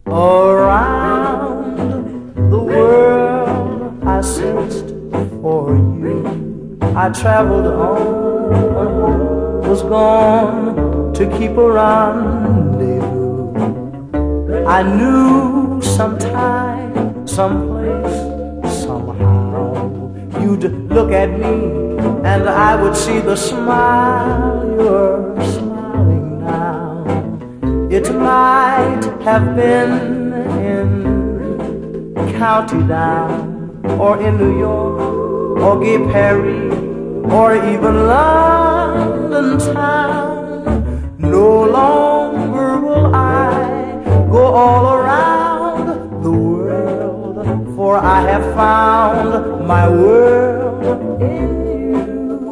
Around the world I searched for you. I traveled on, was gone to keep a rendezvous. I knew sometime, someplace, somehow you'd look at me and I would see the smile you're smiling now. It might have been in County Down, or in New York, or Gay Paris, or even London town. No longer will I go all around the world, for I have found my world in you.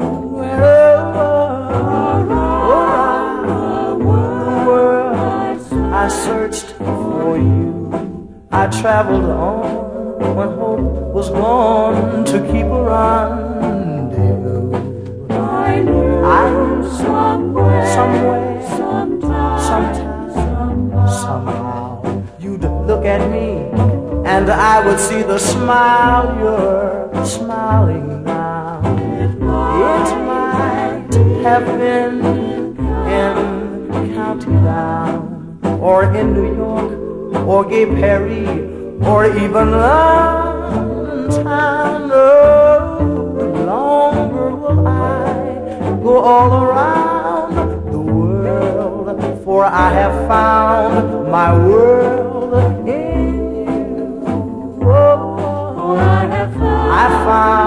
Around the world I searched for you. I traveled on when hope was gone to keep a rendezvous. I knew somewhere, sometime, somehow you'd look at me and I would see the smile you're smiling now. It might have been in County Down, or in New York, or Gay Paris, or even London town. No longer will I go all around the world, for I have found my world in you. Oh, I found